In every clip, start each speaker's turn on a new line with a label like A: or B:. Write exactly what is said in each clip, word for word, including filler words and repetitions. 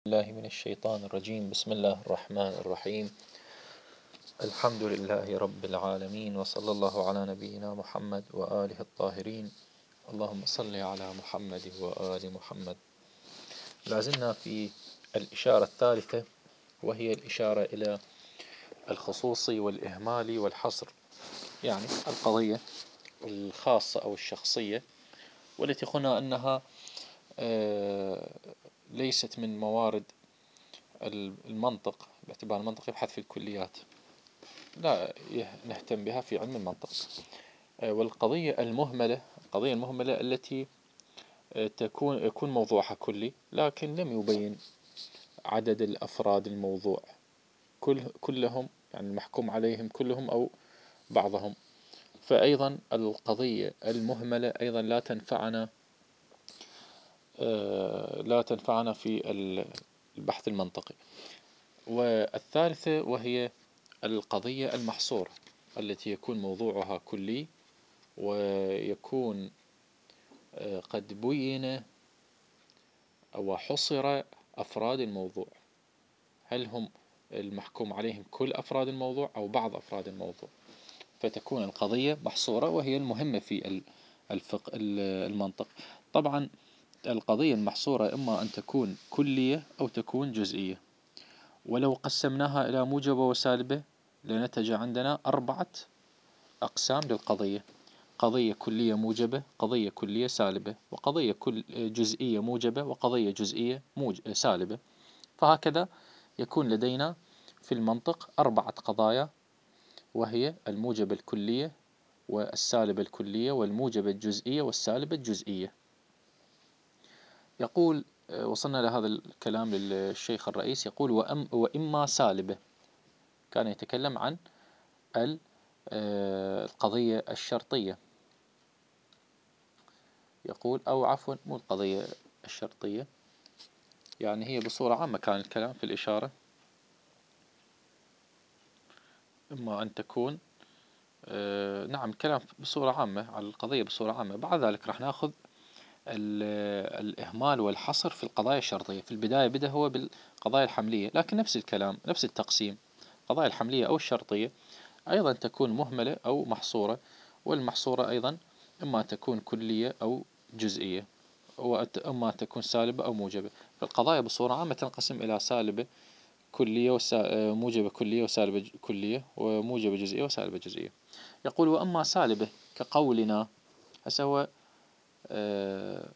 A: الله من الشيطان الرجيم. بسم الله الرحمن الرحيم. الحمد لله رب العالمين، وصلى الله على نبينا محمد وآله الطاهرين. اللهم صل على محمد وآل محمد. لازلنا في الإشارة الثالثة، وهي الإشارة إلى الخصوص والإهمال والحصر، يعني القضية الخاصة أو الشخصية، والتي قلنا أنها ليست من موارد المنطق، باعتبار المنطق يبحث في الكليات، لا نهتم بها في علم المنطق. والقضية المهملة، القضية المهملة التي تكون يكون موضوعها كلي، لكن لم يبين عدد الأفراد الموضوع كل كلهم، يعني المحكوم عليهم كلهم أو بعضهم. فأيضا القضية المهملة أيضا لا تنفعنا لا تنفعنا في البحث المنطقي. والثالثة وهي القضية المحصورة، التي يكون موضوعها كلي، ويكون قد بين أو حصر أفراد الموضوع، هل هم المحكوم عليهم كل أفراد الموضوع أو بعض أفراد الموضوع. فتكون القضية محصورة، وهي المهمة في الفقه المنطق. طبعا القضية المحصورة إما أن تكون كلية أو تكون جزئية، ولو قسمناها إلى موجبة وسالبة لنتج عندنا أربعة أقسام للقضية: قضية كلية موجبة، قضية كلية سالبة، وقضية كل جزئية موجبة، وقضية جزئية موج... سالبة. فهكذا يكون لدينا في المنطق أربعة قضايا، وهي الموجبة الكلية والسالبة الكلية والموجبة الجزئية والسالبة الجزئية. يقول، وصلنا لهذا الكلام للشيخ الرئيس، يقول: وأم وإما سالبة. كان يتكلم عن القضية الشرطية، يقول أو عفوا مو القضية الشرطية، يعني هي بصورة عامة كان الكلام في الإشارة، إما أن تكون نعم كلام بصورة عامة على القضية بصورة عامة. بعد ذلك راح ناخذ الإهمال والحصر في القضايا الشرطية. في البداية بدأ هو بالقضايا الحملية، لكن نفس الكلام نفس التقسيم. القضايا الحملية أو الشرطية أيضا تكون مهملة أو محصورة، والمحصورة أيضا إما تكون كلية أو جزئية، وإما تكون سالبة أو موجبة. فالقضايا بصورة عامة تنقسم إلى سالبة كلية وسا... موجبة كلية وسالبة كلية، وموجبة جزئية وسالبة جزئية. يقول: وأما سالبة كقولنا. هسه هو آه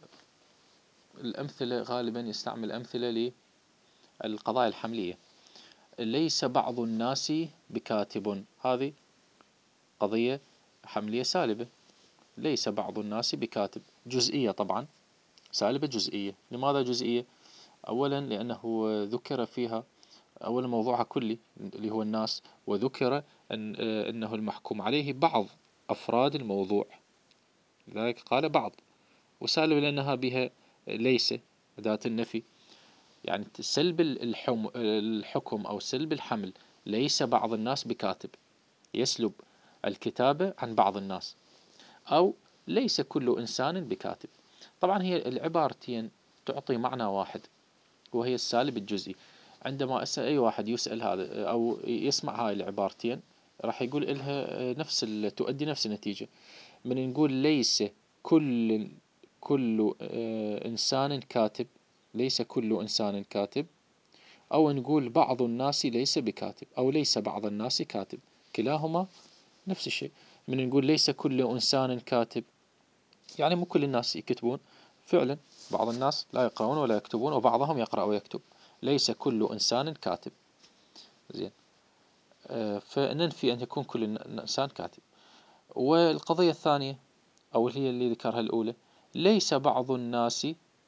A: الأمثلة غالبا يستعمل أمثلة للقضايا الحملية. ليس بعض الناس بكاتب، هذه قضية حملية سالبة. ليس بعض الناس بكاتب، جزئية طبعا، سالبة جزئية. لماذا جزئية؟ أولا لأنه ذكر فيها أولا موضوعها كلي اللي هو الناس، وذكر أن أنه المحكوم عليه بعض أفراد الموضوع، لذلك قال بعض. وسالبة لأنها بها ليس ذات النفي، يعني سلب الحم الحكم أو سلب الحمل. ليس بعض الناس بكاتب يسلب الكتابة عن بعض الناس، أو ليس كل إنسان بكاتب. طبعا هي العبارتين تعطي معنى واحد، وهي السالب الجزئي. عندما أسأل أي واحد يسأل هذا أو يسمع هاي العبارتين راح يقول إلها نفس تؤدي نفس النتيجة. من نقول ليس كل كل إنسان كاتب، ليس كل إنسان كاتب، أو نقول بعض الناس ليس بكاتب، أو ليس بعض الناس كاتب، كلاهما نفس الشيء. من نقول ليس كل إنسان كاتب، يعني مو كل الناس يكتبون، فعلا بعض الناس لا يقرؤون ولا يكتبون، وبعضهم يقرأ ويكتب. ليس كل إنسان كاتب، زين. آه فننفي أن يكون كل إنسان كاتب. والقضية الثانية أو هي اللي ذكرها الأولى: ليس بعض الناس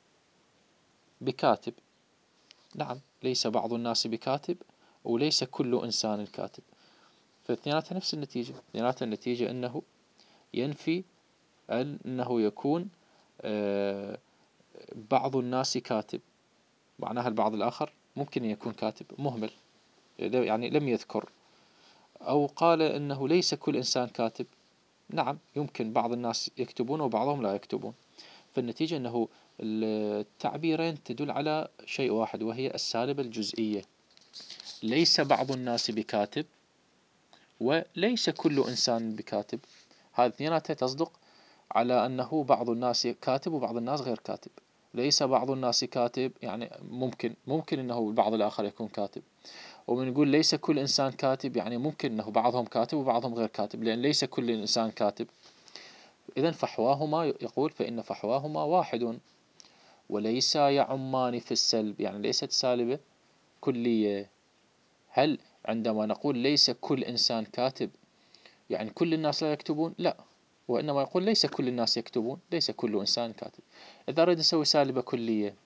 A: بكاتب. نعم، ليس بعض الناس بكاتب، وليس كل إنسان كاتب. فاثنيناتها نفس النتيجة، اثنيناتها النتيجة أنه ينفي أنه يكون آه بعض الناس كاتب، معناها البعض الآخر ممكن يكون كاتب مهمل، يعني لم يذكر. أو قال أنه ليس كل إنسان كاتب، نعم يمكن بعض الناس يكتبون وبعضهم لا يكتبون. فالنتيجة أنه التعبيرين تدل على شيء واحد، وهي السالبة الجزئية. ليس بعض الناس بكاتب، وليس كل إنسان بكاتب. هذه اثنيناتها تصدق على أنه بعض الناس كاتب وبعض الناس غير كاتب. ليس بعض الناس كاتب يعني ممكن ممكن أنه البعض الآخر يكون كاتب. وبنقول ليس كل إنسان كاتب يعني ممكن أنه بعضهم كاتب وبعضهم غير كاتب، لأن ليس كل إنسان كاتب. إذن فحواهما، يقول فإن فحواهما واحد وليس يعمان في السلب، يعني ليست سالبة كلية. هل عندما نقول ليس كل إنسان كاتب يعني كل الناس لا يكتبون؟ لا، وإنما يقول ليس كل الناس يكتبون، ليس كل إنسان كاتب. إذا أريد نسوي سالبة كلية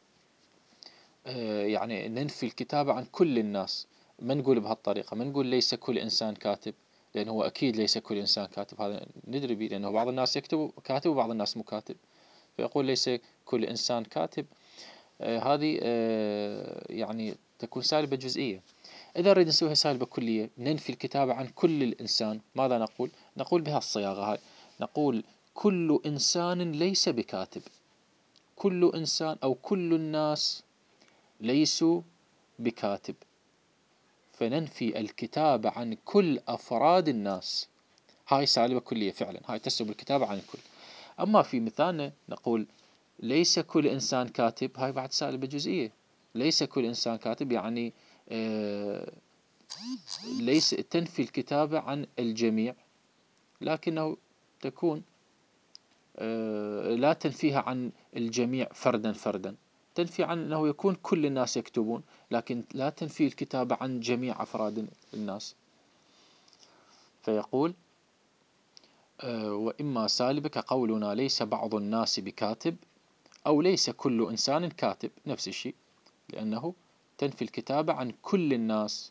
A: يعني ننفي الكتابة عن كل الناس، ما نقول بهالطريقة، ما نقول ليس كل إنسان كاتب، لأنه هو أكيد ليس كل إنسان كاتب، هذا ندري به، لأنه بعض الناس يكتب كاتب وبعض الناس مو كاتب. فيقول ليس كل إنسان كاتب، آه هذه آه يعني تكون سالبة جزئية. إذا نريد نسويها سالبة كلية، ننفي الكتابة عن كل الإنسان، ماذا نقول؟ نقول بهالصياغة هاي، نقول كل إنسان ليس بكاتب، كل إنسان أو كل الناس ليسوا بكاتب، فننفي الكتابة عن كل أفراد الناس. هاي سالبة كلية فعلا، هاي تسلب الكتابة عن الكل. أما في مثالنا نقول ليس كل إنسان كاتب، هاي بعد سالبة جزئية. ليس كل إنسان كاتب يعني آه ليس تنفي الكتابة عن الجميع، لكنه تكون آه لا تنفيها عن الجميع فردا فردا، تنفي عن أنه يكون كل الناس يكتبون، لكن لا تنفي الكتابة عن جميع أفراد الناس. فيقول آه وإما سالبة كقولنا ليس بعض الناس بكاتب، أو ليس كل إنسان كاتب، نفس الشيء، لأنه تنفي الكتابة عن كل الناس.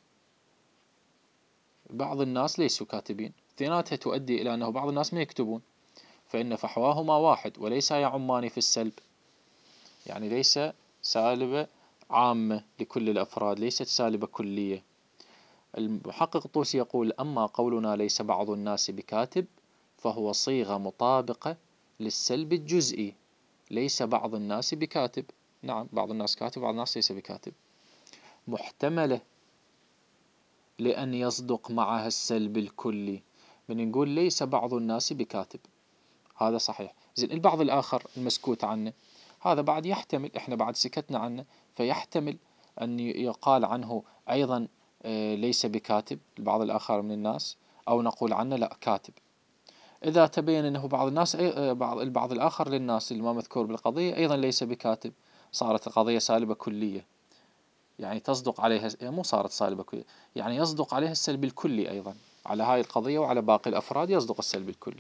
A: بعض الناس ليسوا كاتبين، اثنيناتها تؤدي إلى أنه بعض الناس ما يكتبون، فإن فحواهما واحد وليس يعمان في السلب، يعني ليس سالبة عامة لكل الأفراد، ليست سالبة كلية. المحقق الطوسي يقول أما قولنا ليس بعض الناس بكاتب فهو صيغة مطابقة للسلب الجزئي. ليس بعض الناس بكاتب، نعم بعض الناس كاتب وبعض الناس ليس بكاتب، محتملة لأن يصدق معها السلب الكلي. من نقول ليس بعض الناس بكاتب هذا صحيح، زين البعض الآخر المسكوت عنه هذا بعد يحتمل، إحنا بعد سكتنا عنه، فيحتمل أن يقال عنه أيضا ليس بكاتب البعض الآخر من الناس، أو نقول عنه لا كاتب. إذا تبين أنه بعض الناس بعض البعض الآخر للناس اللي ما مذكور بالقضية أيضا ليس بكاتب، صارت القضية سالبة كلية، يعني تصدق عليها، مو صارت سالبة كلية، يعني يصدق عليها السلب الكلي أيضا على هاي القضية، وعلى باقي الأفراد يصدق السلب الكلي.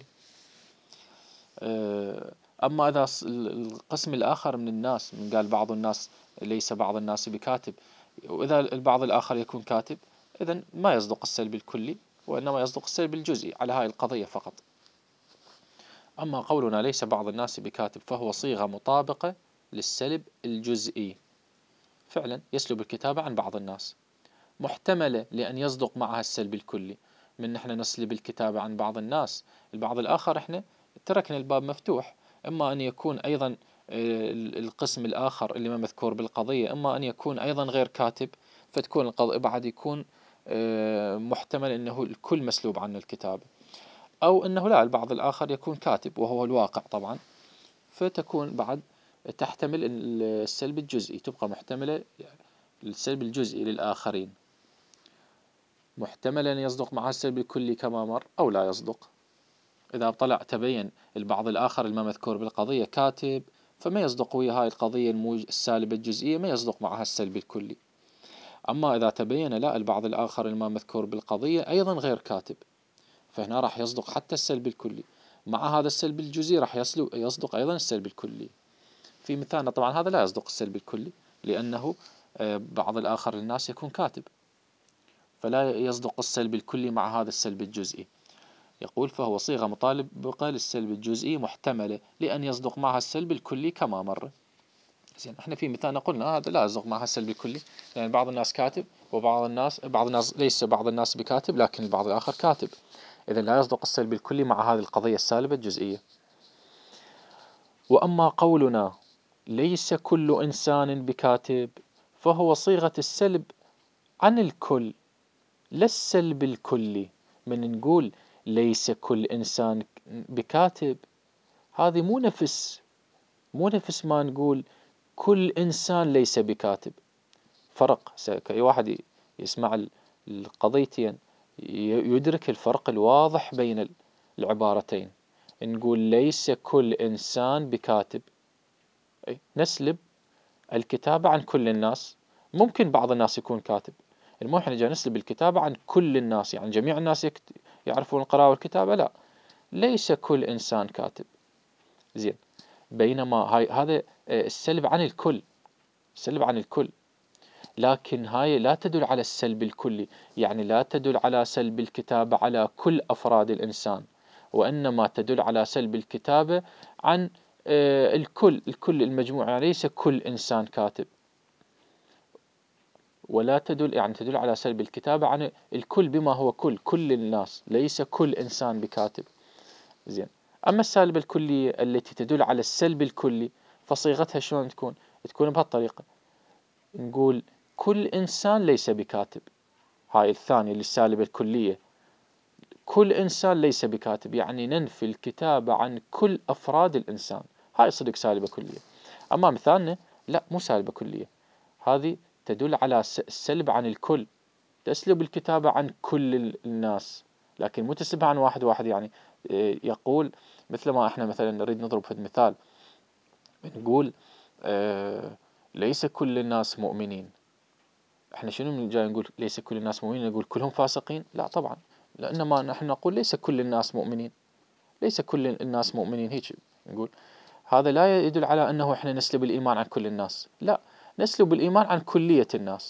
A: أما إذا القسم الآخر من الناس من قال بعض الناس ليس بعض الناس بكاتب، وإذا البعض الآخر يكون كاتب، إذن ما يصدق السلب الكلي، وإنما يصدق السلب الجزئي على هاي القضية فقط. أما قولنا ليس بعض الناس بكاتب فهو صيغة مطابقة للسلب الجزئي، فعلا يسلب الكتابة عن بعض الناس، محتملة لأن يصدق معها السلب الكلي. من نحن نسلب الكتابة عن بعض الناس، البعض الآخر إحنا تركنا الباب مفتوح، إما أن يكون أيضا القسم الآخر اللي ما مذكور بالقضية إما أن يكون أيضا غير كاتب، فتكون القضية بعد يكون محتمل أنه الكل مسلوب عنه الكتابة، أو أنه لا البعض الآخر يكون كاتب وهو الواقع طبعا، فتكون بعد تحتمل السلب الجزئي، تبقى محتملة السلب الجزئي للآخرين، محتمل أن يصدق مع السلب الكلي كما مر أو لا يصدق. إذا طلع تبين البعض الآخر الما مذكور بالقضية كاتب، فما يصدق ويا هاي القضية السالبة الجزئية، ما يصدق معها السلب الكلي. أما إذا تبين لا البعض الآخر الما مذكور بالقضية أيضا غير كاتب، فهنا راح يصدق حتى السلب الكلي، مع هذا السلب الجزئي راح يصدق أيضا السلب الكلي. في مثالنا طبعا هذا لا يصدق السلب الكلي، لأنه بعض الآخر للناس يكون كاتب، فلا يصدق السلب الكلي مع هذا السلب الجزئي. يقول فهو صيغة مطابقة للسلب الجزئي محتملة لأن يصدق معها السلب الكلي كما مر. زين احنا في مثالنا قلنا هذا لا يصدق معها السلب الكلي، يعني بعض الناس كاتب وبعض الناس بعض الناس ليس بعض الناس بكاتب لكن البعض الآخر كاتب، إذن لا يصدق السلب الكلي مع هذه القضية السالبة الجزئية. وأما قولنا ليس كل إنسان بكاتب فهو صيغة السلب عن الكل، لا السلب الكلي. من نقول ليس كل إنسان بكاتب، هذه مو نفس مو نفس ما نقول كل إنسان ليس بكاتب. فرق. أي واحد يسمع القضيتين يدرك الفرق الواضح بين العبارتين. نقول ليس كل إنسان بكاتب، نسلب الكتابة عن كل الناس. ممكن بعض الناس يكون كاتب، المهم احنا جاي نسلب الكتابة عن كل الناس، يعني جميع الناس يعرفون القراءة والكتابة؟ لا، ليس كل إنسان كاتب. زين. بينما هاي هذا السلب عن الكل، السلب عن الكل، لكن هاي لا تدل على السلب الكلي، يعني لا تدل على سلب الكتابة على كل أفراد الإنسان، وإنما تدل على سلب الكتابة عن الكل، الكل المجموعة، يعني ليس كل إنسان كاتب. ولا تدل يعني تدل على سلب الكتابة عن الكل بما هو كل، كل الناس، ليس كل إنسان بكاتب. زين. أما السالبة الكلية التي تدل على السلب الكلي فصيغتها شلون تكون؟ تكون بهالطريقة. نقول كل إنسان ليس بكاتب، هاي الثانية للسالبة الكلية، كل إنسان ليس بكاتب، يعني ننفي الكتابة عن كل أفراد الإنسان، هاي صدق سالبة كلية. أما مثالنا لا، مو سالبة كلية، هذه تدل على السلب عن الكل، تسلب الكتابة عن كل الناس، لكن مو تسلبها عن واحد واحد. يعني يقول مثل ما احنا مثلا نريد نضرب في المثال، نقول آه ليس كل الناس مؤمنين، احنا شنو من جاي نقول ليس كل الناس مؤمنين؟ نقول كلهم فاسقين؟ لا طبعا، لأنما نحن نقول ليس كل الناس مؤمنين، ليس كل الناس مؤمنين، هيك نقول. هذا لا يدل على أنه احنا نسلب الإيمان عن كل الناس، لا، نسلب الإيمان عن كلية الناس.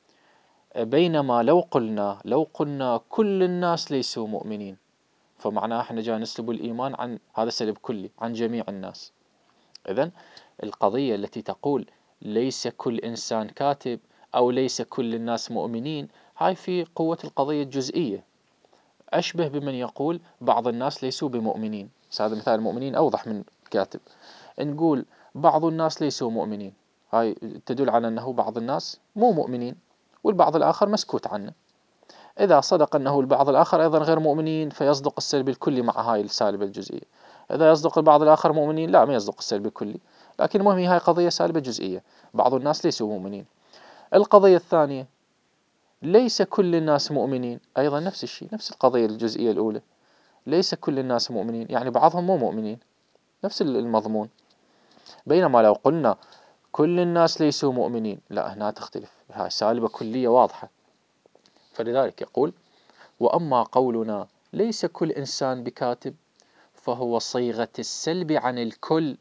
A: بينما لو قلنا لو قلنا كل الناس ليسوا مؤمنين، فمعناه احنا جاي نسلب الإيمان عن هذا سلب كلي عن جميع الناس. إذن القضية التي تقول ليس كل إنسان كاتب أو ليس كل الناس مؤمنين، هاي في قوة القضية الجزئية، أشبه بمن يقول بعض الناس ليسوا بمؤمنين. هذا مثال المؤمنين أوضح من كاتب. نقول بعض الناس ليسوا مؤمنين، هاي تدل على أنه بعض الناس مو مؤمنين والبعض الآخر مسكوت عنه. إذا صدق أنه البعض الآخر أيضا غير مؤمنين فيصدق السلب الكلي مع هاي السالبة الجزئية. إذا يصدق البعض الآخر مؤمنين لا، ما يصدق السلب الكلي. لكن المهم هاي قضية سالبة جزئية، بعض الناس ليسوا مؤمنين. القضية الثانية ليس كل الناس مؤمنين، أيضا نفس الشيء، نفس القضية الجزئية الأولى، ليس كل الناس مؤمنين يعني بعضهم مو مؤمنين، نفس المضمون. بينما لو قلنا كل الناس ليسوا مؤمنين، لا، هنا تختلف، هاي سالبة كلية واضحة. فلذلك يقول وأما قولنا ليس كل إنسان بكاتب فهو صيغة السلب عن الكل،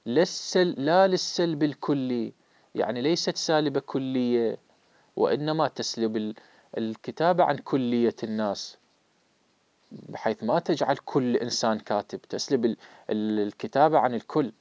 A: لا للسلب الكلي، يعني ليست سالبة كلية، وإنما تسلب الكتابة عن كلية الناس، بحيث ما تجعل كل إنسان كاتب، تسلب الكتابة عن الكل،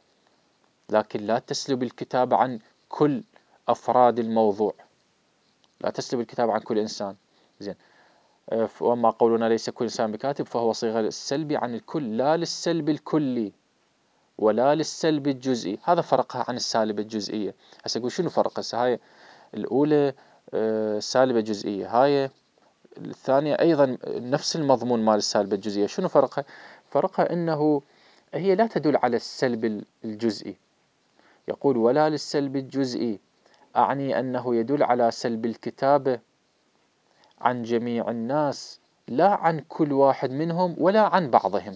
A: لكن لا تسلب الكتابة عن كل أفراد الموضوع، لا تسلب الكتابة عن كل إنسان. زين. وأما قولنا ليس كل إنسان بكاتب فهو صيغة السلب عن الكل، لا للسلب الكلي ولا للسلب الجزئي. هذا فرقها عن السالبة الجزئية. هسه أقول شنو فرق؟ هسه هاي الأولى سالبة جزئية، هاي الثانية أيضا نفس المضمون مال السالبة الجزئية. شنو فرقها؟ فرقها أنه هي لا تدل على السلب الجزئي. يقول ولا للسلب الجزئي، أعني أنه يدل على سلب الكتابة عن جميع الناس، لا عن كل واحد منهم ولا عن بعضهم.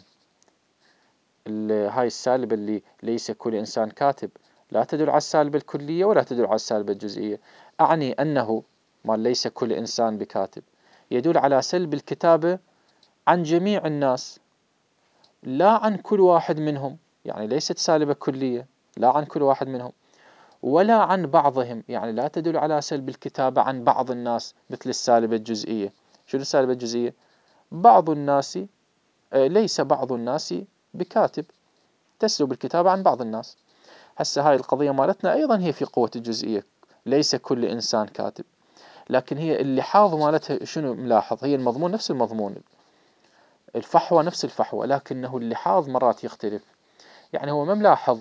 A: هاي السالبة اللي ليس كل إنسان كاتب لا تدل على السالبة الكلية ولا تدل على السالبة الجزئية. أعني أنه ما ليس كل إنسان بكاتب يدل على سلب الكتابة عن جميع الناس لا عن كل واحد منهم، يعني ليست سالبة كلية، لا عن كل واحد منهم ولا عن بعضهم، يعني لا تدل على سلب الكتابة عن بعض الناس مثل السالبة الجزئية. شو السالبة الجزئية؟ بعض الناس ليس بعض الناس بكاتب، تسلب الكتابة عن بعض الناس. هسه هاي القضية مالتنا أيضا هي في قوة الجزئية، ليس كل إنسان كاتب، لكن هي اللحاظ مالتها شنو ملاحظ؟ هي المضمون نفس المضمون، الفحوى نفس الفحوى، لكنه اللحاظ مرات يختلف. يعني هو ما ملاحظ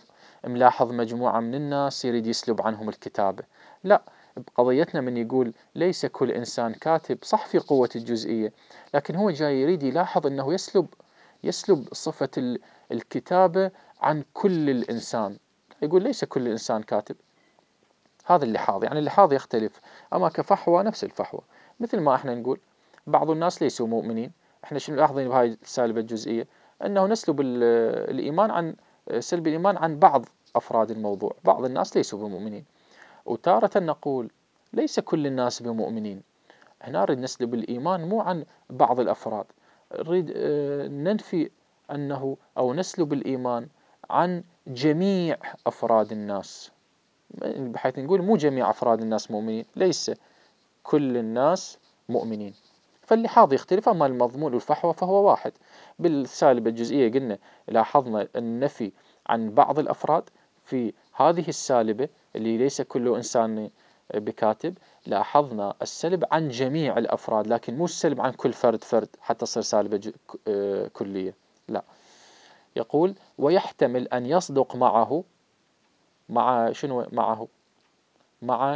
A: ملاحظ مجموعة من الناس يريد يسلب عنهم الكتابة. لا، بقضيتنا من يقول ليس كل إنسان كاتب، صح في قوة الجزئية، لكن هو جاي يريد يلاحظ أنه يسلب يسلب صفة الكتابة عن كل الإنسان. يقول ليس كل إنسان كاتب. هذا اللحاظ، يعني اللحاظ يختلف. أما كفحوى نفس الفحوى، مثل ما احنا نقول بعض الناس ليسوا مؤمنين، احنا شنو لاحظين بهاي السالبة الجزئية؟ أنه نسلب الإيمان عن سلب الإيمان عن بعض أفراد الموضوع. بعض الناس ليسوا بمؤمنين، وتارة نقول ليس كل الناس بمؤمنين. هنا نريد نسلب الإيمان مو عن بعض الأفراد، نريد ننفي أنه أو نسلب الإيمان عن جميع أفراد الناس، بحيث نقول مو جميع أفراد الناس مؤمنين، ليس كل الناس مؤمنين. فاللحاظ يختلف، أما المضمون والفحوى فهو واحد. بالسالبة الجزئية قلنا لاحظنا النفي عن بعض الأفراد، في هذه السالبة اللي ليس كل إنسان بكاتب لاحظنا السلب عن جميع الأفراد، لكن مو السلب عن كل فرد فرد حتى تصير سالبة كلية، لا. يقول ويحتمل أن يصدق معه، مع شنو معه؟ مع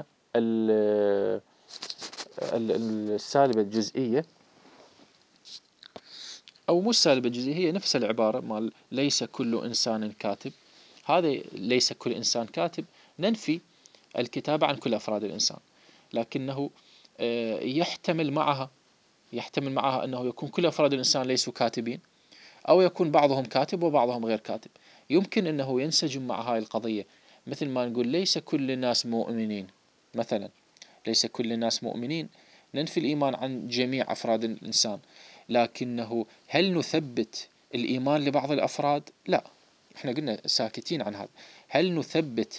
A: السالبة الجزئية، أو مو السالبة الجزئية، هي نفس العبارة مال ليس كل إنسان كاتب. هذا ليس كل إنسان كاتب ننفي الكتابة عن كل أفراد الإنسان، لكنه يحتمل معها يحتمل معها أنه يكون كل أفراد الإنسان ليسوا كاتبين، أو يكون بعضهم كاتب وبعضهم غير كاتب. يمكن أنه ينسجم مع هاي القضية، مثل ما نقول ليس كل الناس مؤمنين مثلا، ليس كل الناس مؤمنين ننفي الإيمان عن جميع أفراد الإنسان، لكنه هل نثبت الإيمان لبعض الأفراد؟ لا، احنا قلنا ساكتين عن هذا. هل نثبت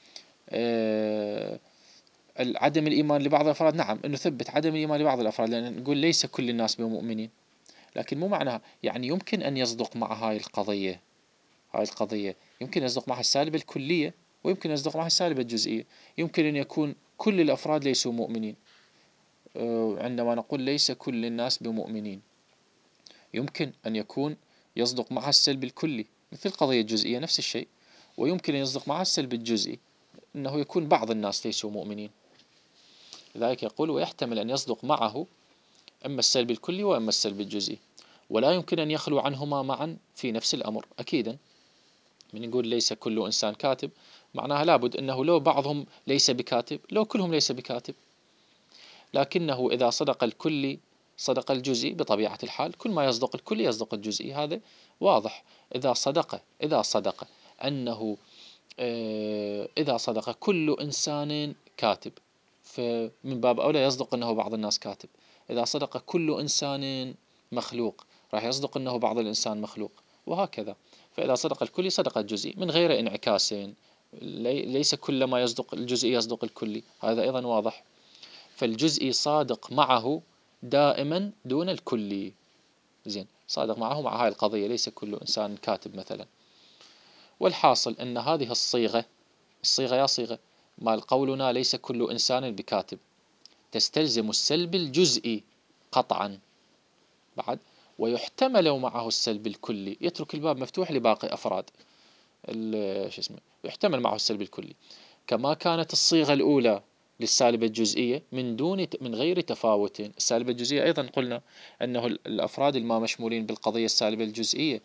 A: آه عدم الإيمان لبعض الأفراد؟ نعم، نثبت عدم الإيمان لبعض الأفراد، لأن نقول ليس كل الناس بمؤمنين، لكن مو معناها يعني يمكن أن يصدق مع هاي القضية هاي القضية يمكن يصدق معها السالبة الكلية، ويمكن يصدق معها السالبة الجزئية. يمكن أن يكون كل الأفراد ليسوا مؤمنين عندما نقول ليس كل الناس بمؤمنين، يمكن أن يكون يصدق معها السلب الكلي مثل القضية الجزئية نفس الشيء، ويمكن أن يصدق معها السلب الجزئي أنه يكون بعض الناس ليسوا مؤمنين. لذلك يقول ويحتمل أن يصدق معه إما السلب الكلي وإما السلب الجزئي، ولا يمكن أن يخلو عنهما معا في نفس الأمر. أكيدا من يقول ليس كل إنسان كاتب معناها لابد أنه لو بعضهم ليس بكاتب لو كلهم ليس بكاتب، لكنه إذا صدق الكلي صدق الجزئي بطبيعة الحال. كل ما يصدق الكلي يصدق الجزئي، هذا واضح. إذا صدق إذا صدق أنه إذا صدق كل إنسان كاتب، فمن باب أولى يصدق أنه بعض الناس كاتب. إذا صدق كل إنسان مخلوق راح يصدق أنه بعض الإنسان مخلوق، وهكذا. فإذا صدق الكلي صدق الجزئي من غير انعكاس، ليس كل ما يصدق الجزئي يصدق الكلي، هذا أيضا واضح. فالجزئي صادق معه دائما دون الكلي. زين، صادق معه مع هاي القضية ليس كل إنسان كاتب مثلا. والحاصل أن هذه الصيغة الصيغة يا صيغة مال قولنا ليس كل إنسان بكاتب تستلزم السلب الجزئي قطعا بعد، ويحتمل معه السلب الكلي، يترك الباب مفتوح لباقي أفراد شو اسمه، يحتمل معه السلب الكلي، كما كانت الصيغة الأولى للسالبة الجزئية من دون من غير تفاوت. السالبة الجزئية أيضا قلنا أنه الأفراد الما مشمولين بالقضية السالبة الجزئية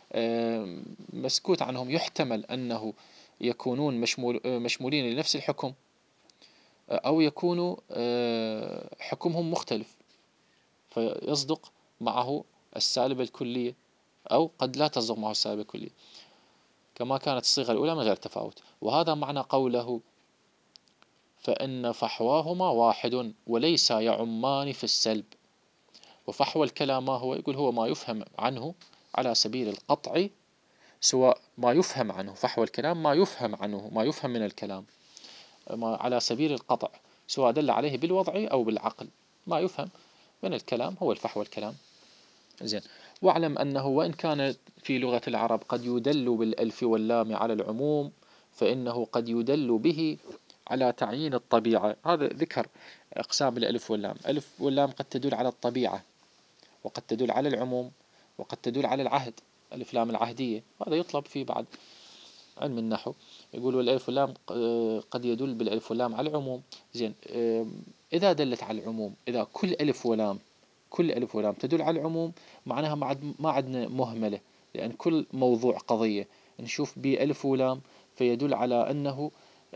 A: مسكوت عنهم، يحتمل أنه يكونون مشمول مشمولين لنفس الحكم، أو يكونوا حكمهم مختلف فيصدق معه السالبة الكلية، أو قد لا تصدق معه السالبة الكلية كما كانت الصيغة الأولى من غير تفاوت. وهذا معنى قوله فإن فحواهما واحد وليس يعمان في السلب. وفحوى الكلام ما هو؟ يقول هو ما يفهم عنه على سبيل القطع، سواء ما يفهم عنه فحوى الكلام ما يفهم عنه ما يفهم من الكلام ما على سبيل القطع، سواء دل عليه بالوضع أو بالعقل. ما يفهم من الكلام هو الفحوى الكلام. زين، واعلم أنه وإن كان في لغة العرب قد يدل بالألف واللام على العموم، فإنه قد يدل به على تعيين الطبيعة. هذا ذكر أقسام الألف واللام. ألف واللام قد تدل على الطبيعة، وقد تدل على العموم، وقد تدل على العهد، ألف لام العهدية، هذا يطلب فيه بعد. علم النحو، يقول والألف واللام قد يدل بالألف واللام على العموم. زين، إذا دلت على العموم، إذا كل ألف ولام كل ألف ولام تدل على العموم، معناها ما عد ما عندنا مهملة، لأن كل موضوع قضية نشوف بألف ولام فيدل على أنه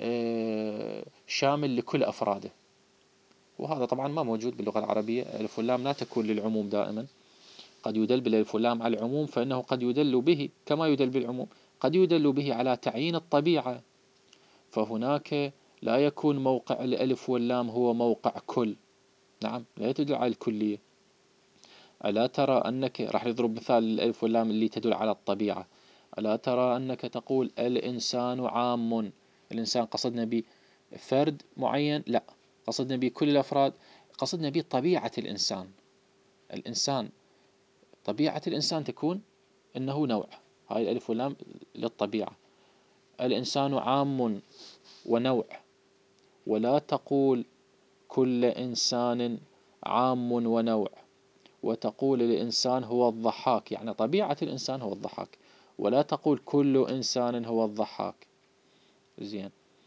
A: شامل لكل أفراده، وهذا طبعا ما موجود باللغة العربية. ألف واللام لا تكون للعموم دائما، قد يدل بالألف واللام على العموم، فإنه قد يدل به كما يدل بالعموم، قد يدل به على تعيين الطبيعة، فهناك لا يكون موقع الألف واللام هو موقع كل، نعم لا تدل على الكلية. ألا ترى أنك راح نضرب مثال الألف واللام اللي تدل على الطبيعة، ألا ترى أنك تقول الإنسان عام، الإنسان قصدنا به فرد معين؟ لا، قصدنا به كل الأفراد، قصدنا به طبيعة الإنسان. الإنسان طبيعة الإنسان تكون إنه نوع، هاي الألف واللام للطبيعة. الإنسان عام ونوع، ولا تقول كل إنسان عام ونوع، وتقول الإنسان هو الضحاك، يعني طبيعة الإنسان هو الضحاك، ولا تقول كل إنسان هو الضحاك. زين،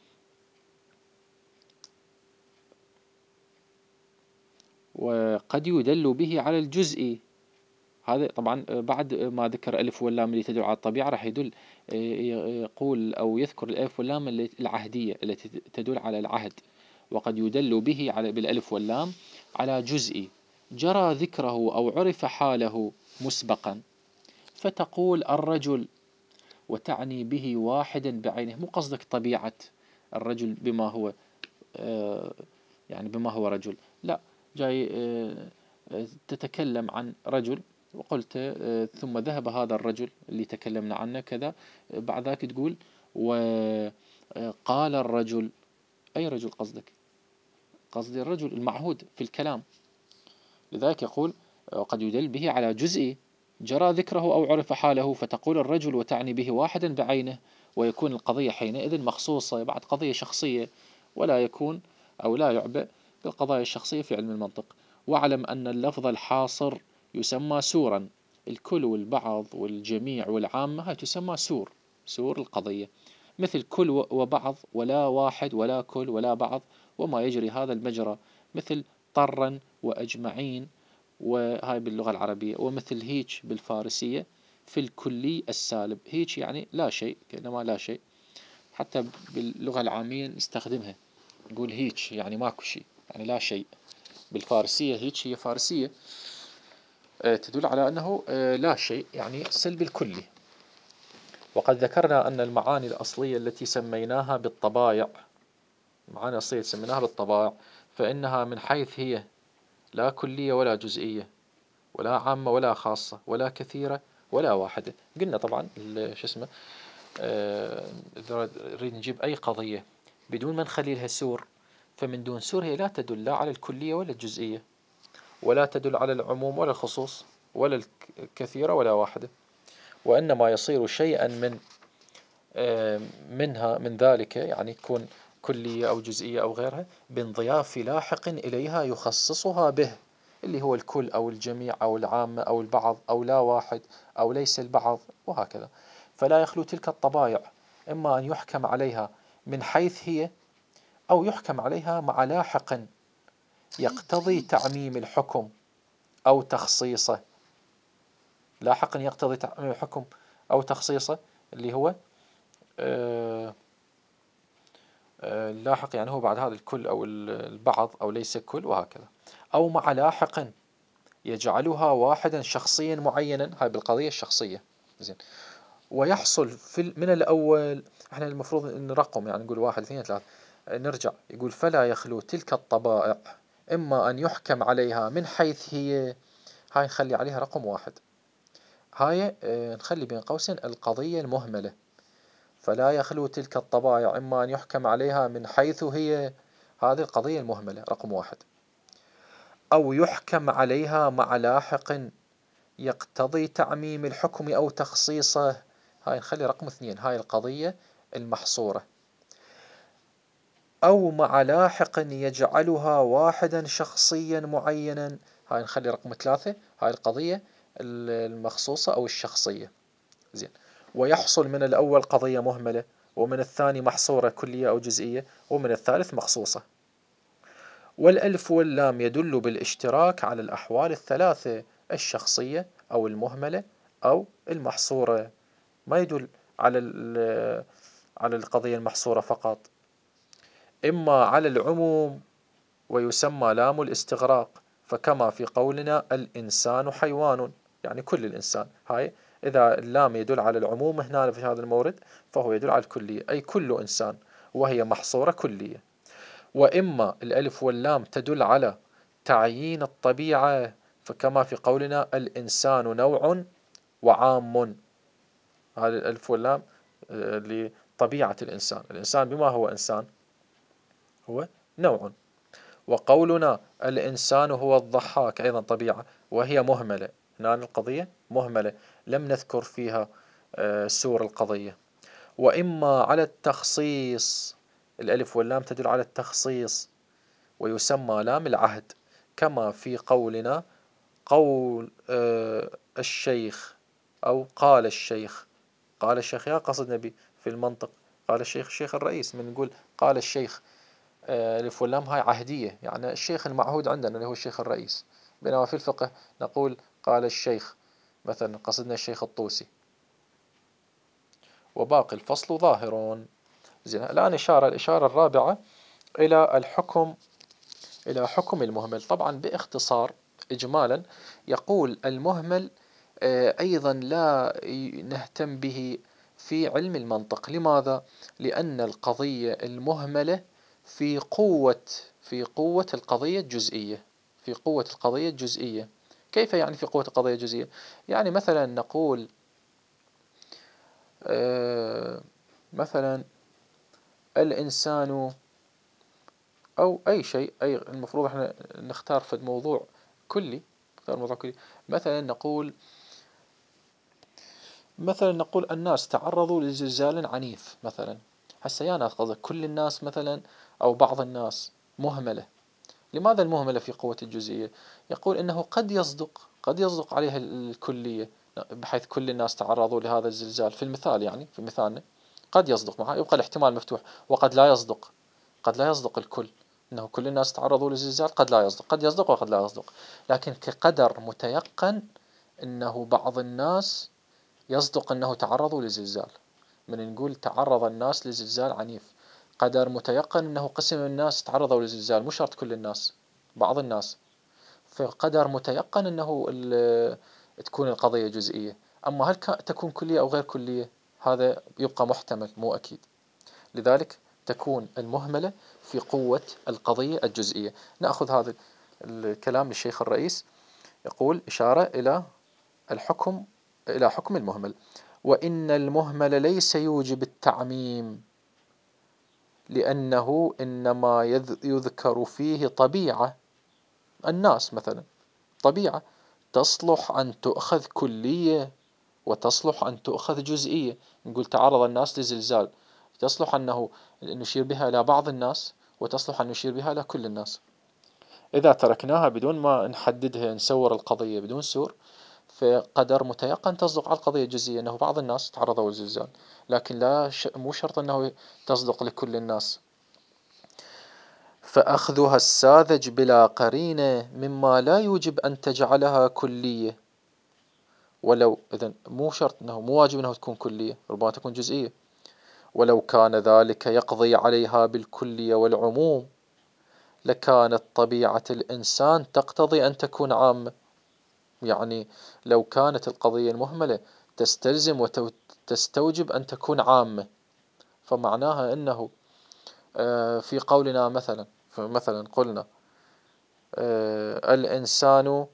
A: وقد يدل به على الجزء، هذا طبعا بعد ما ذكر ألف واللام اللي تدل على الطبيعة راح يدل يقول أو يذكر الألف واللام العهدية التي تدل على العهد، وقد يدل به على بالألف واللام على جزء جرى ذكره أو عرف حاله مسبقا، فتقول الرجل وتعني به واحدا بعينه، مو قصدك طبيعة الرجل بما هو يعني بما هو رجل، لا، جاي تتكلم عن رجل وقلت ثم ذهب هذا الرجل اللي تكلمنا عنه كذا، بعد ذاك تقول وقال الرجل، أي رجل قصدك؟ قصدي الرجل المعهود في الكلام. لذلك يقول قد يدل به على جزء جرى ذكره أو عرف حاله، فتقول الرجل وتعني به واحدا بعينه، ويكون القضية حينئذ مخصوصة بعد قضية شخصية، ولا يكون أو لا يعبأ بالقضايا الشخصية في علم المنطق. واعلم أن اللفظ الحاصر يسمى سورا، الكل والبعض والجميع والعامة هاي تسمى سور، سور القضية، مثل كل وبعض ولا واحد ولا كل ولا بعض وما يجري هذا المجرى، مثل طرا وأجمعين، وهاي باللغة العربية، ومثل هيج بالفارسية في الكلي السالب، هيج يعني لا شيء، كأنما لا شيء، حتى باللغة العامية نستخدمها نقول هيج يعني ماكو شيء، يعني لا شيء. بالفارسية هيج هي فارسية تدل على أنه لا شيء، يعني سلب الكلي. وقد ذكرنا أن المعاني الأصلية التي سميناها بالطبائع، المعاني الأصلية سميناها بالطبائع، فإنها من حيث هي لا كلية ولا جزئية ولا عامة ولا خاصة ولا كثيرة ولا واحدة. قلنا طبعا شو اسمه إذا نريد نجيب أي قضية بدون ما نخلي لها سور، فمن دون سور هي لا تدل لا على الكلية ولا الجزئية، ولا تدل على العموم ولا الخصوص ولا الكثيرة ولا واحدة، وإنما يصير شيئا من منها من ذلك، يعني يكون كلية أو جزئية أو غيرها، بانضياف لاحق إليها يخصصها به، اللي هو الكل أو الجميع أو العامة أو البعض أو لا واحد أو ليس البعض وهكذا. فلا يخلو تلك الطبائع إما أن يحكم عليها من حيث هي، أو يحكم عليها مع لاحق يقتضي تعميم الحكم أو تخصيصه. لاحق يقتضي تعميم الحكم أو تخصيصه اللي هو اللاحق، يعني هو بعد هذا الكل أو البعض أو ليس الكل وهكذا، أو مع لاحق يجعلها واحدا شخصيا معينا، هاي بالقضية الشخصية. زين، ويحصل في من الأول، احنا المفروض نرقم يعني نقول واحد اثنين ثلاثة، نرجع يقول فلا يخلو تلك الطبائع إما أن يحكم عليها من حيث هي، هاي نخلي عليها رقم واحد، هاي نخلي بين قوسين القضية المهملة، فلا يخلو تلك الطبائع إما أن يحكم عليها من حيث هي، هذه القضية المهملة رقم واحد، أو يحكم عليها مع لاحق يقتضي تعميم الحكم أو تخصيصه، هاي نخلي رقم اثنين، هاي القضية المحصورة، أو مع لاحق يجعلها واحدا شخصيا معينا، هاي نخلي رقم ثلاثة، هاي القضية المخصوصة أو الشخصية. زين،
B: ويحصل من الأول قضية مهملة، ومن الثاني محصورة كلية أو جزئية، ومن الثالث مخصوصة. والألف واللام يدل بالاشتراك على الأحوال الثلاثة: الشخصية أو المهملة أو المحصورة، ما يدل على على القضية المحصورة فقط. إما على العموم ويسمى لام الاستغراق، فكما في قولنا الإنسان حيوان، يعني كل الإنسان. هاي إذا اللام يدل على العموم هنا في هذا المورد فهو يدل على الكلية، أي كل إنسان، وهي محصورة كلية. وإما الألف واللام تدل على تعيين الطبيعة، فكما في قولنا الإنسان نوع وعام. هذه الألف واللام لطبيعة الإنسان، الإنسان بما هو إنسان هو نوع. وقولنا الإنسان هو الضحاك أيضا طبيعة، وهي مهملة، هنا القضية مهملة لم نذكر فيها سور القضية. وإما على التخصيص، الألف واللام تدل على التخصيص ويسمى لام العهد، كما في قولنا قول الشيخ أو قال الشيخ. قال الشيخ يا قصد نبي في المنطق، قال الشيخ الشيخ الرئيس، من نقول قال الشيخ ألف واللام هاي عهدية، يعني الشيخ المعهود عندنا اللي هو الشيخ الرئيس. بينما في الفقه نقول قال الشيخ، مثلا قصدنا الشيخ الطوسي. وباقي الفصل ظاهر. زين، الآن إشارة الإشارة الرابعة إلى الحكم إلى حكم المهمل. طبعا باختصار إجمالا يقول المهمل أيضا لا نهتم به في علم المنطق. لماذا؟ لأن القضية المهملة في قوة في قوة القضية الجزئية في قوة القضية الجزئية. كيف يعني في قوة القضية الجزئية؟ يعني مثلا نقول مثلا الإنسان أو أي شيء، أي المفروض احنا نختار في الموضوع كلي، نختار موضوع كلي. مثلا نقول مثلا نقول الناس تعرضوا لزلزال عنيف مثلا. هسه يا ناس قصدك كل الناس مثلا أو بعض الناس مهملة. لماذا المهملة في قوة الجزئية؟ يقول إنه قد يصدق قد يصدق عليها الكلية، بحيث كل الناس تعرضوا لهذا الزلزال في المثال، يعني في مثالنا قد يصدق معها، يبقى الاحتمال مفتوح. وقد لا يصدق قد لا يصدق الكل، إنه كل الناس تعرضوا للزلزال قد لا يصدق، قد يصدق وقد لا يصدق. لكن كقدر متيقن إنه بعض الناس يصدق أنه تعرضوا لزلزال. من نقول تعرض الناس لزلزال عنيف، قدر متيقن أنه قسم من الناس تعرضوا لزلزال، مو شرط كل الناس، بعض الناس. فقدر متيقن أنه تكون القضية جزئية. أما هل تكون كلية أو غير كلية هذا يبقى محتمل مو أكيد. لذلك تكون المهملة في قوة القضية الجزئية. نأخذ هذا الكلام للشيخ الرئيس، يقول إشارة إلى الحكم إلى حكم المهمل: وإن المهمل ليس يوجب التعميم، لأنه إنما يذكر فيه طبيعة الناس، مثلا طبيعة تصلح أن تؤخذ كلية وتصلح أن تؤخذ جزئية. نقول تعرض الناس لزلزال، تصلح أنه نشير بها إلى بعض الناس، وتصلح أن نشير بها إلى كل الناس. إذا تركناها بدون ما نحددها، نسور القضية بدون سور، فقدر متيقن تصدق على القضية الجزئية أنه بعض الناس تعرضوا للزلزال، لكن لا ش... مو شرط أنه تصدق لكل الناس. فأخذها الساذج بلا قرينة مما لا يوجب أن تجعلها كلية، ولو إذن مو شرط أنه مو واجب أنه تكون كلية، ربما تكون جزئية. ولو كان ذلك يقضي عليها بالكلية والعموم لكانت طبيعة الإنسان تقتضي أن تكون عامة. يعني لو كانت القضية المهملة تستلزم وتستوجب أن تكون عامة، فمعناها أنه في قولنا مثلا مثلا قلنا الإنسان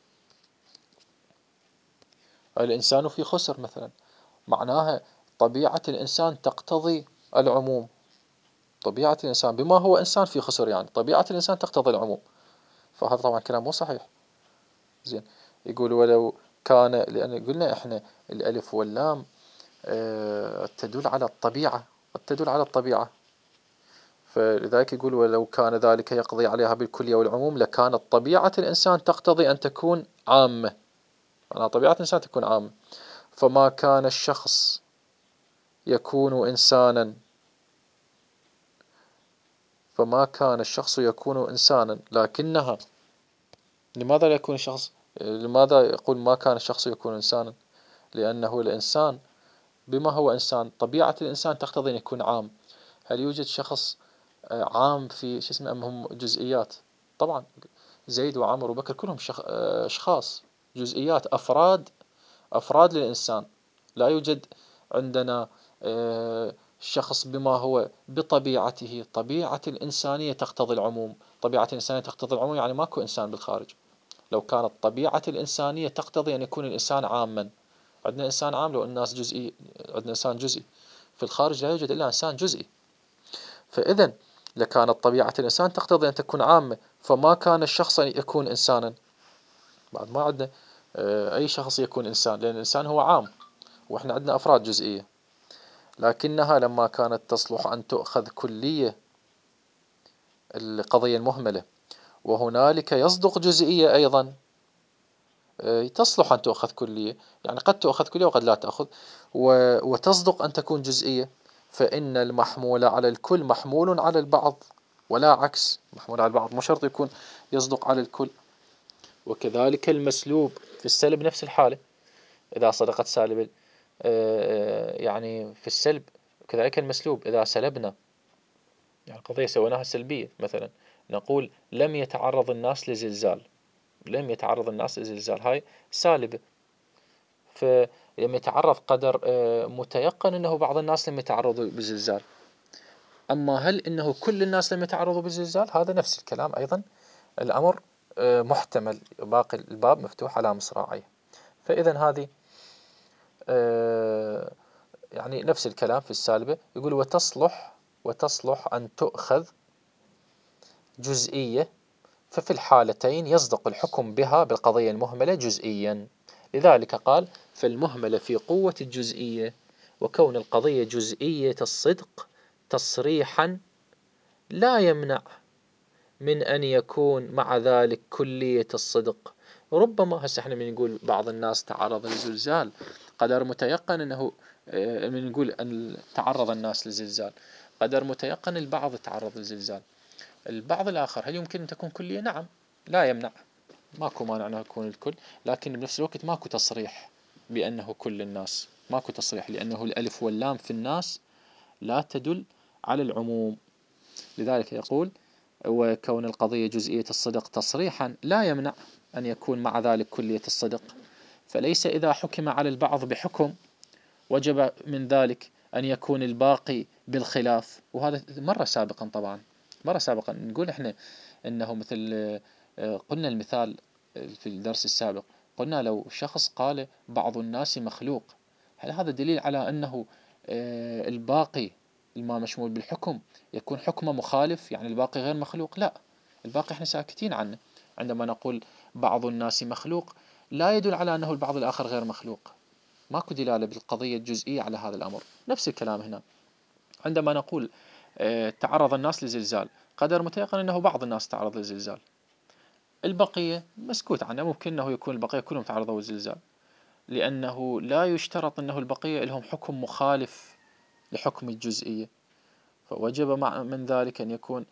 B: الإنسان في خسر مثلا، معناها طبيعة الإنسان تقتضي العموم. طبيعة الإنسان بما هو إنسان في خسر، يعني طبيعة الإنسان تقتضي العموم، فهذا طبعا كلام مو صحيح. زين، يقول ولو كان، لأن قلنا إحنا الألف واللام تدل على الطبيعة، قد تدل على الطبيعة، فلذلك يقول ولو كان ذلك يقضي عليها بالكلية والعموم لكانت طبيعة الإنسان تقتضي أن تكون عامة. أنا طبيعة الإنسان تكون عامة، فما كان الشخص يكون إنسانا، فما كان الشخص يكون إنسانا، لكنها. لماذا لا يكون الشخص، لماذا يقول ما كان الشخص يكون إنسانا؟ لأنه الإنسان بما هو إنسان، طبيعة الإنسان تقتضي أن يكون عام. هل يوجد شخص عام في شو اسمه أم هم جزئيات؟ طبعا زيد وعمر وبكر كلهم شخ... أشخاص، جزئيات، أفراد، أفراد للإنسان. لا يوجد عندنا شخص بما هو بطبيعته. طبيعة الإنسانية تقتضي العموم، طبيعة الإنسانية تقتضي العموم، يعني ماكو إنسان بالخارج. لو كانت طبيعة الإنسانية تقتضي أن يكون الإنسان عاما، عندنا إنسان عام لو الناس جزئي، عندنا إنسان جزئي. في الخارج لا يوجد إلا إنسان جزئي. فإذا لكانت طبيعة الإنسان تقتضي أن تكون عامة، فما كان الشخص أن يكون إنسانا. بعد ما عندنا أي شخص يكون إنسان، لأن الإنسان هو عام وإحنا عندنا أفراد جزئية. لكنها لما كانت تصلح أن تؤخذ كلية، القضية المهملة، وهنالك يصدق جزئية أيضا، تصلح أن تؤخذ كلية، يعني قد تؤخذ كلية وقد لا تأخذ، وتصدق أن تكون جزئية. فإن المحمول على الكل محمول على البعض، ولا عكس. محمول على البعض مو شرط يكون يصدق على الكل. وكذلك المسلوب في السلب نفس الحالة، إذا صدقت سالب يعني في السلب، كذلك المسلوب إذا سلبنا، يعني قضية سويناها سلبية، مثلا نقول لم يتعرض الناس لزلزال، لم يتعرض الناس لزلزال، هاي سالبة. فلم يتعرض قدر متيقن أنه بعض الناس لم يتعرضوا بزلزال. أما هل أنه كل الناس لم يتعرضوا بزلزال؟ هذا نفس الكلام أيضا، الأمر محتمل، باقي الباب مفتوح على مصراعيه. فإذا هذه يعني نفس الكلام في السالبة. يقول وتصلح وتصلح أن تؤخذ جزئية، ففي الحالتين يصدق الحكم بها بالقضية المهملة جزئيا. لذلك قال فالمهملة في قوة الجزئية، وكون القضية جزئية الصدق تصريحا لا يمنع من أن يكون مع ذلك كلية الصدق. ربما هسه احنا من نقول بعض الناس تعرض للزلزال، قدر متيقن أنه من نقول أن تعرض الناس للزلزال، قدر متيقن البعض تعرض للزلزال، البعض الآخر هل يمكن أن تكون كلية؟ نعم، لا يمنع، ماكو مانع أنه يكون الكل، لكن بنفس الوقت ماكو تصريح بأنه كل الناس، ماكو تصريح، لأنه الألف واللام في الناس لا تدل على العموم. لذلك يقول وكون القضية جزئية الصدق تصريحا لا يمنع أن يكون مع ذلك كلية الصدق. فليس إذا حكم على البعض بحكم وجب من ذلك أن يكون الباقي بالخلاف. وهذا مرة سابقا، طبعا مرة سابقا نقول إحنا إنه مثل قلنا المثال في الدرس السابق، قلنا لو شخص قال بعض الناس مخلوق، هل هذا دليل على أنه الباقي الما مشمول بالحكم يكون حكمه مخالف، يعني الباقي غير مخلوق؟ لا، الباقي احنا ساكتين عنه. عندما نقول بعض الناس مخلوق لا يدل على أنه البعض الآخر غير مخلوق، ماكو دلالة بالقضية الجزئية على هذا الأمر. نفس الكلام هنا، عندما نقول تعرض الناس لزلزال، قدر متيقن أنه بعض الناس تعرض للزلزال، البقية مسكوت عنه، ممكن أنه يكون البقية كلهم تعرضوا للزلزال، لأنه لا يشترط أنه البقية لهم حكم مخالف لحكم الجزئية، فوجب مع من ذلك أن يكون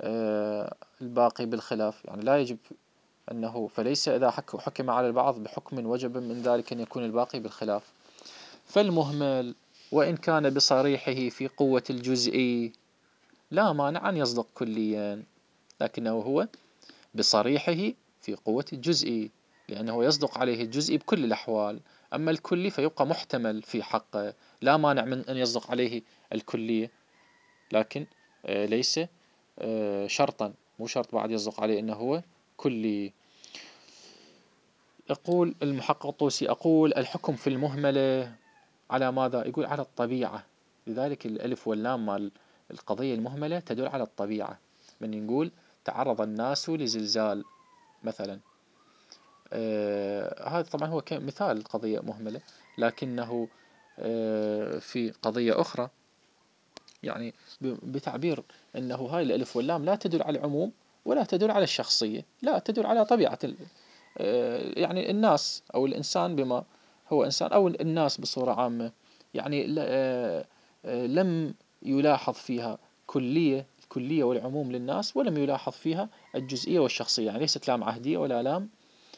B: الباقي بالخلاف، يعني لا يجب أنه، فليس إذا حكم على البعض بحكم وجب من ذلك أن يكون الباقي بالخلاف. فالمهمل وإن كان بصريحه في قوة الجزئي لا مانع أن يصدق كليا، لكنه هو بصريحه في قوة الجزئي، لأنه يصدق عليه الجزئي بكل الأحوال. أما الكلي فيبقى محتمل في حقه، لا مانع من أن يصدق عليه الكلية، لكن ليس شرطا، مو شرط بعد يصدق عليه أنه هو كلي. يقول المحقق الطوسي أقول الحكم في المهملة على ماذا؟ يقول على الطبيعة. لذلك الألف واللام مال القضية المهملة تدل على الطبيعة. من نقول تعرض الناس لزلزال مثلا، آه هذا طبعا هو مثال قضية مهملة، لكنه آه في قضية أخرى يعني بتعبير أنه هاي الألف واللام لا تدل على العموم ولا تدل على الشخصية، لا تدل على طبيعة آه يعني الناس أو الإنسان بما هو إنسان، أو الناس بصورة عامة، يعني آه
A: لم يلاحظ فيها كلية الكلية والعموم للناس، ولم يلاحظ فيها الجزئية والشخصية، يعني ليست لام عهدية ولا لام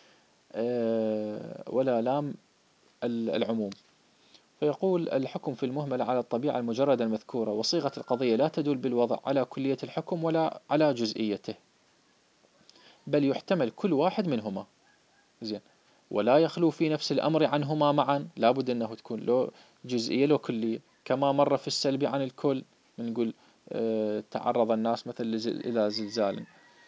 A: ولا لام العموم. فيقول الحكم في المهمل على الطبيعة المجردة المذكورة، وصيغة القضية لا تدل بالوضع على كلية الحكم ولا على جزئيته، بل يحتمل كل واحد منهما. زين، ولا يخلو في نفس الأمر عنهما معا، لابد أنه تكون له جزئية له كلية، كما مر في السلب عن الكل، نقول اه تعرض الناس مثل إلى زلزال،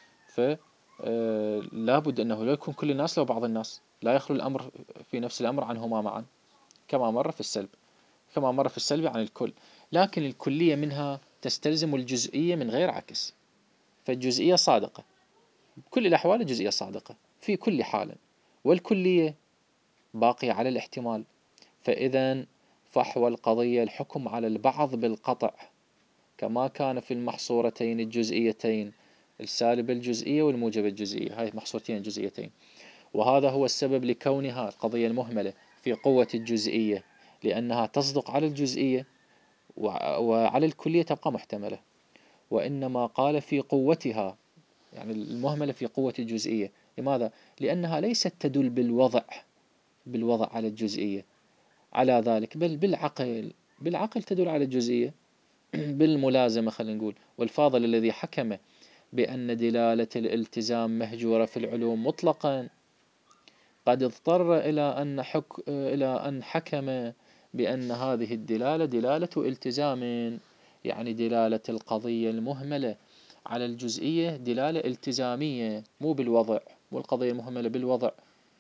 A: فلابد أنه لا يكون كل الناس لو بعض الناس، لا يخلو الأمر في نفس الأمر عنهما معا، كما مر في السلب كما مر في السلب عن الكل. لكن الكلية منها تستلزم الجزئية من غير عكس، فالجزئية صادقة بكل الأحوال، الجزئية صادقة في كل حال، والكلية باقية على الاحتمال. فإذا فحوى القضية الحكم على البعض بالقطع، كما كان في المحصورتين الجزئيتين، السالبة الجزئية والموجبة الجزئية، هاي محصورتين الجزئيتين. وهذا هو السبب لكونها القضية المهملة في قوة الجزئية، لأنها تصدق على الجزئية وعلى الكلية تبقى محتملة. وإنما قال في قوتها، يعني المهملة في قوة الجزئية. لماذا؟ لأنها ليست تدل بالوضع بالوضع على الجزئية على ذلك، بل بالعقل بالعقل تدل على الجزئية بالملازمة. خلينا نقول والفاضل الذي حكم بأن دلالة الالتزام مهجورة في العلوم مطلقا قد اضطر إلى أن حك... إلى أن حكم بأن هذه الدلالة دلالة التزام، يعني دلالة القضية المهملة على الجزئية دلالة التزامية مو بالوضع، والقضية المهملة بالوضع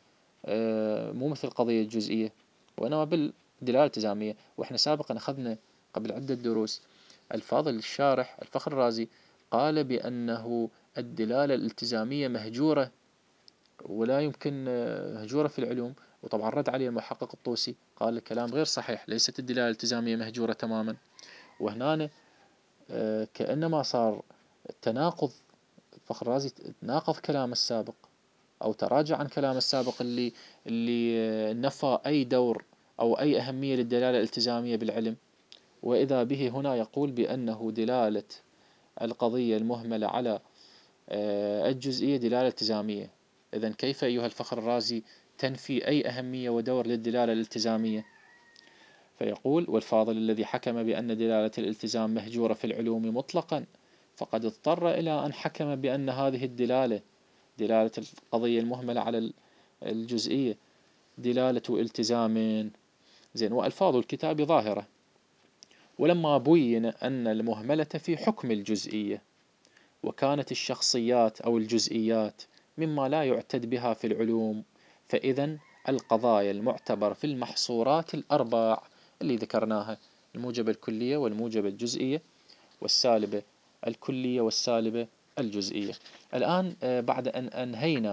A: مو مثل القضية الجزئية، وإنما بالدلالة التزامية. وإحنا سابقا أخذنا قبل عدة دروس الفاضل الشارح الفخر الرازي قال بأنه الدلالة الالتزامية مهجورة ولا يمكن مهجورة في العلوم، وطبعا رد عليه المحقق الطوسي قال الكلام غير صحيح، ليست الدلالة الالتزامية مهجورة تماما. وهنا كأنما صار تناقض، الفخر الرازي ناقض كلام السابق أو تراجع عن كلام السابق اللي اللي نفى أي دور أو أي أهمية للدلالة الالتزامية بالعلم، وإذا به هنا يقول بأنه دلالة القضية المهملة على الجزئية دلالة التزامية. إذن كيف أيها الفخر الرازي تنفي أي أهمية ودور للدلالة الالتزامية؟ فيقول والفاضل الذي حكم بأن دلالة الالتزام مهجورة في العلوم مطلقا فقد اضطر إلى أن حكم بأن هذه الدلالة دلالة القضية المهملة على الجزئية دلالة التزام. زين، وألفاظ الكتاب ظاهرة، ولما بين أن المهملة في حكم الجزئية وكانت الشخصيات أو الجزئيات مما لا يعتد بها في العلوم، فإذا القضايا المعتبرة في المحصورات الأربع اللي ذكرناها، الموجبة الكلية والموجبة الجزئية والسالبة الكلية والسالبة الجزئية. الآن بعد أن أنهينا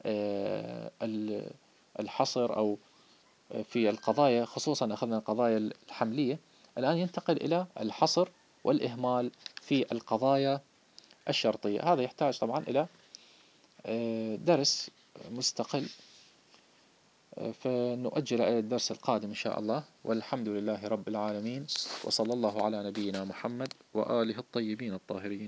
A: الحصر أو في القضايا، خصوصا أخذنا القضايا الحملية، الآن ينتقل إلى الحصر والإهمال في القضايا الشرطية. هذا يحتاج طبعا إلى درس مستقل، فنؤجل إلى الدرس القادم إن شاء الله. والحمد لله رب العالمين، وصلى الله على نبينا محمد وآله الطيبين الطاهرين.